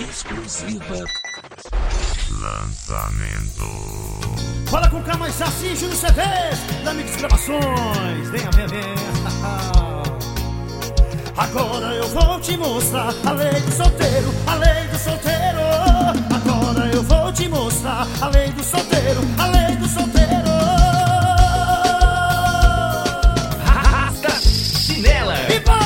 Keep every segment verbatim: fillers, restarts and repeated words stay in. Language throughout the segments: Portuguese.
Exclusiva. Lançamento. Fala com K mais assim, Júnior C Ds da Mix Gravações. Venha, venha, venha. Agora eu vou te mostrar a lei do solteiro, a lei do solteiro. Agora eu vou te mostrar a lei do solteiro, a lei do solteiro. Arrasta chinela. E pá!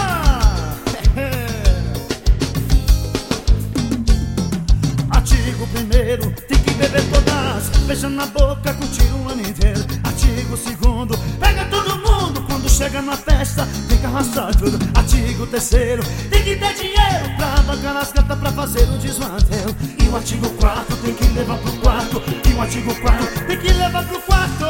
Atigo primeiro, tem que beber todas, beijando na boca, curtir o ano inteiro. Atigo segundo, pega todo mundo, quando chega na festa, tem que arrastar tudo. Atigo terceiro, tem que ter dinheiro pra pagar as gatas pra fazer o desmantelo. E o artigo quarto, tem que levar pro quarto. E o artigo quarto, tem que levar pro quarto.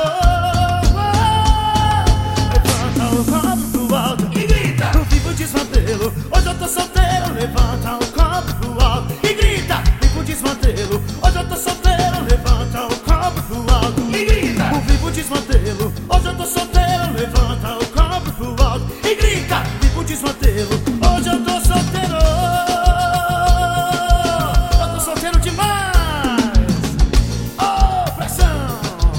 Levanta o copo pro alto E grita. no vivo desmantelo. Hoje eu tô solteiro, levanta o copo pro alto e grita. Vivo desmantelo, hoje eu tô solteiro, levanta o copo pro alto E grita. no vivo desmantelo. Hoje eu tô solteiro, levanta o copo pro alto e grita. Vivo desmantelo, hoje eu tô solteiro. Eu tô solteiro demais. Oh, pressão.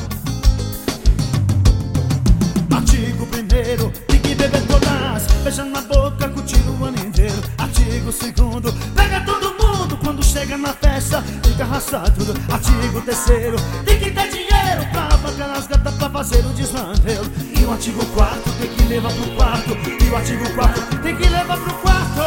Artigo primeiro, tem que beber todas, beijando na boca, curtir o ano inteiro. Artigo segundo, pega todo mundo, quando chega na festa, tem que arrastar tudo. Artigo terceiro, tem que ter dinheiro pra pagar as gatas pra fazer o desmantelo. E o artigo quarto, tem que levar pro quarto. E o artigo quarto, tem que levar pro quarto.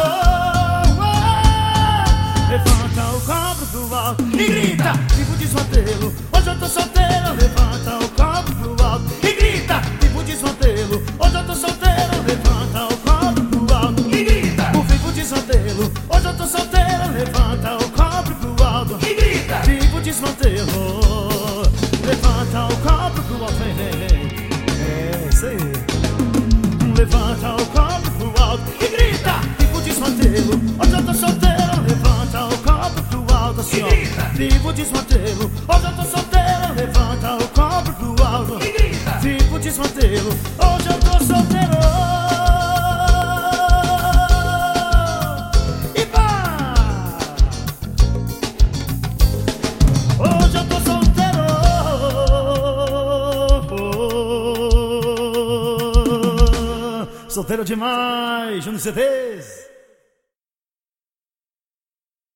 Levanta o copo pro alto e grita, vivo desmantelo. Hoje eu tô solteiro, levanta o copo pro alto e grita, vivo desmantelo. Hoje eu tô solteiro, levanta o copo pro alto E grita. o vivo desmantelo. Hoje eu tô solteiro, levanta o copo pro alto E grita. vivo desmantelo. Levanta o copo pro alto, vem, vem, vem. É isso aí. Levanta o copo pro alto e grita, vivo desmantelo. Hoje eu tô solteiro, levanta o copo pro alto assim, ó. E grita. Vivo desmantelo. Hoje eu tô solteiro, levanta o copo pro alto E grita. vivo desmantelo. Hoje eu tô solteiro. E pá! Hoje eu tô solteiro. Solteiro demais, Júnior C Ds.